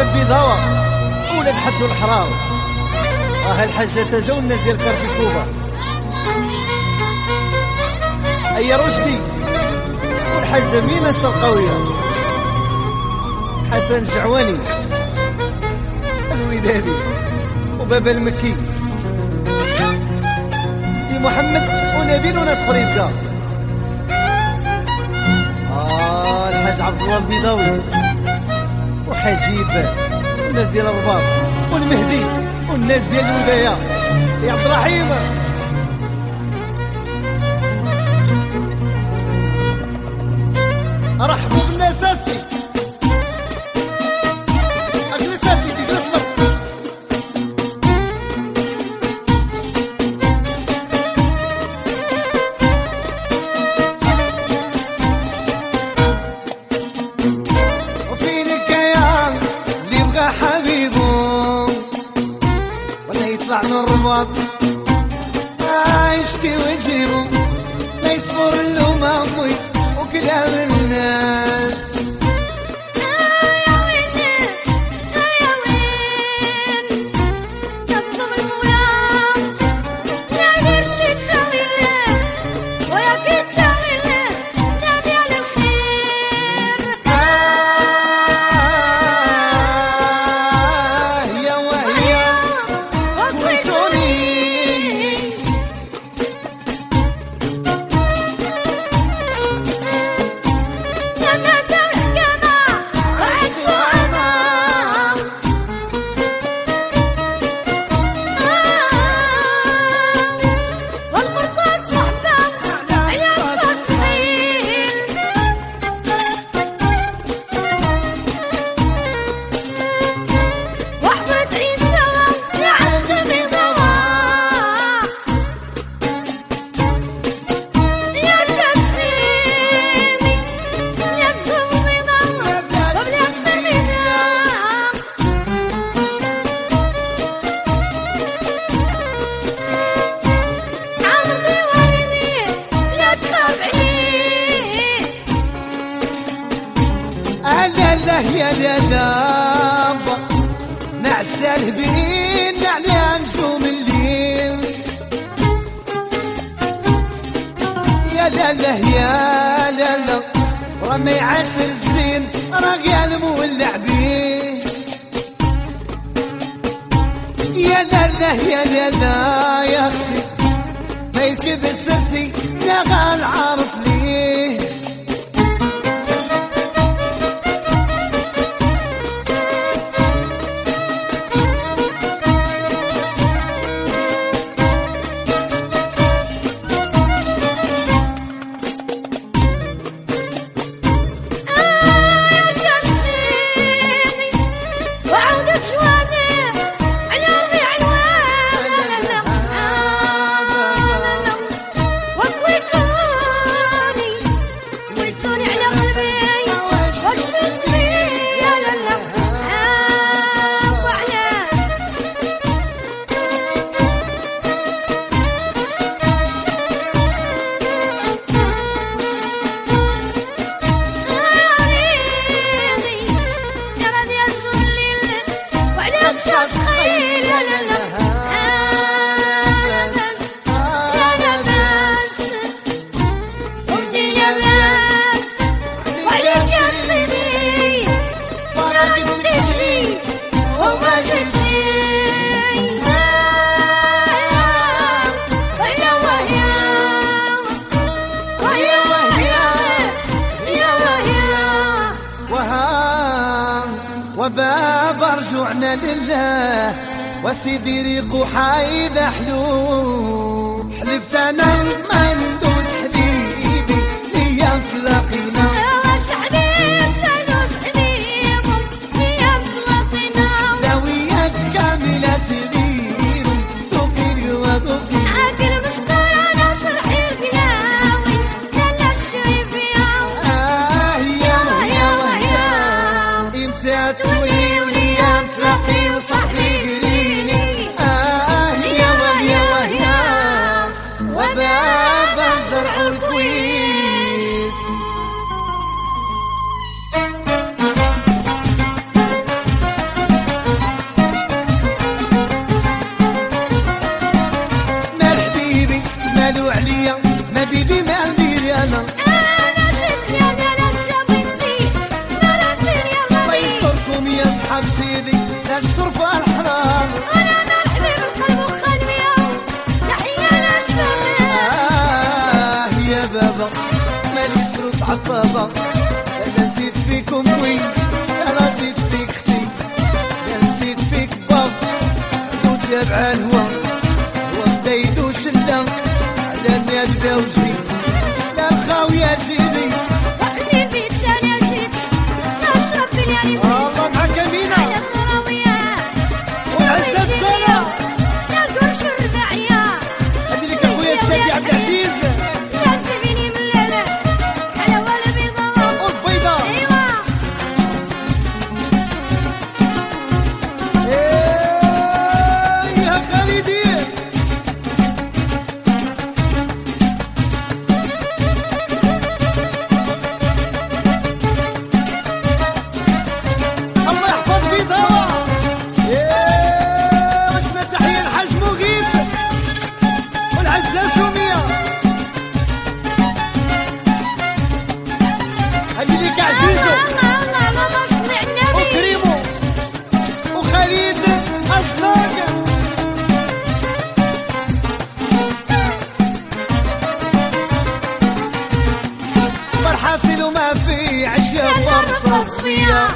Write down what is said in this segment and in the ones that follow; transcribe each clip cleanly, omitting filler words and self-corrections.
البيضاوة ولاد حدو الحرام. الحاجة تجاو الناس ديال كارتيكوبا، أي رشدي والحاجة ميمة الشرقاوية، حسن الجعواني الودادي وبابا المكي، سي محمد ونبيل وناس فريدة، الحاج عبد الله البيضاوي وحجيب والناس ديال الرباط والمهدي والناس ديال الوداية يا عبد الرحيم. رحبوا بالناس اسي اجلس اسي اجلس وفينك يا اللي بغى حبيبه ولا يطلع من الرباط يشكي ويجيبه لا يصبر له ما أبوي وكلام الناس. يا وين يا وين تطلب المولى يا قرشي تساوي له ويا كي تساوي له نادي على الخير. يا وهي وطويتوني يا داب نعسى الهبين على نجوم الليل. يا لاله يا لاله رمي عشر الزين رجال مولع بيه. يا لاله يا لاله يا اختي ما يركب سرتي لا غال عارف ليه. وباب رجوعنا لله وسيدي ريق حايد حلو. حلفت انا ما ندوز حبيبي ليا تلاقينا واش حبيبت ندوز حبيبهم ليا تلاقينا داويات كاملة تبين ذوقي وذوقي عاقل مشكور انا صرحي القلاوي لالا الشريف يا امتى توي وليا تلاقي وصاحبي قريني يا وهيا وباب الزرع الكويس بابا، انا نسيت فيك امي، انا نسيت فيك اختي، انا نسيت فيك بابا، وتابع الهوى وبدا يدوش اللم على النادى وجري لا الخاوية جيلي حبيبي انا جيت نشرب باليالي الله معاك امينة على الضراوية وعزة الدرا يا قرش الرباعية هدي لك اخويا السيدي عبد العزيز يا تبيني من الليلة حلاوة البيضاء والبيضاء ايوا يا خالدي الله يحفظ بيضاء وجبة تحية الحاج مغيث والعزة سمية هدي لك عزيزو الله الله اللهم صل على النبي وكريمو وخالد أصدق مرحاصل وما في عشاء فرطة صبية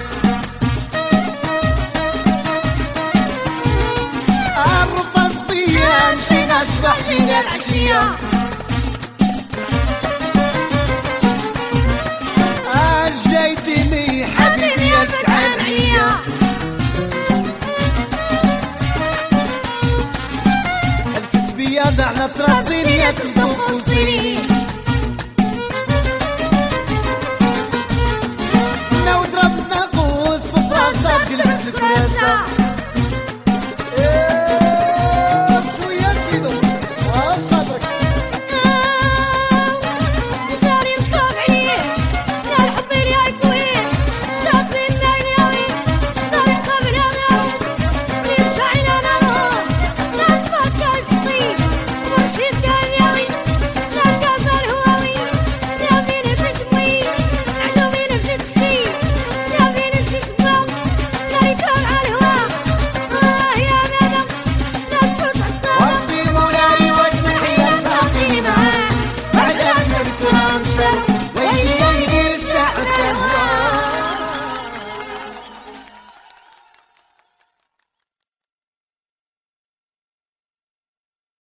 الرطة صبية مشينا الصبح جينا العشية جايديني حبيبي يا فتحان عيا حلفت بيا ضعنا تراسيني يا تدوق الصيني لو ضربنا قوس في فرنسا قلبت الكراسة